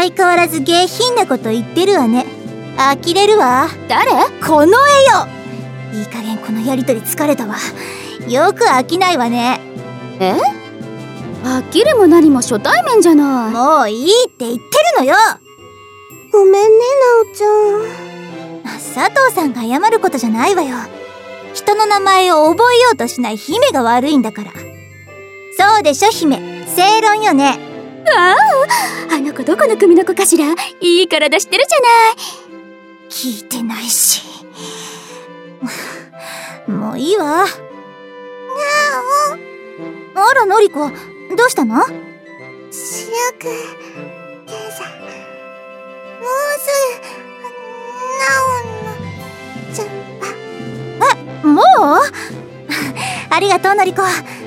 相変わらず下品なこと言ってるわね。呆れるわ。 誰？ この絵よ。いい加減このやりとり疲れたわ。よく飽きないわね。 え？飽きるも何も初対面じゃない。 もういいって言ってるのよ。 ごめんね、なおちゃん。佐藤さんが謝ることじゃないわよ。人の名前を覚えようとしない姫が悪いんだから。そうでしょ姫、正論よね。 ああ、あの子どこの組の子かしら。いい体してるじゃない。 聞いてないし。もういいわ。あら、のりこ、どうしたの？ しゅうくん、今朝、もうすぐ、治んのちゃった。 もう？ありがとうのりこ。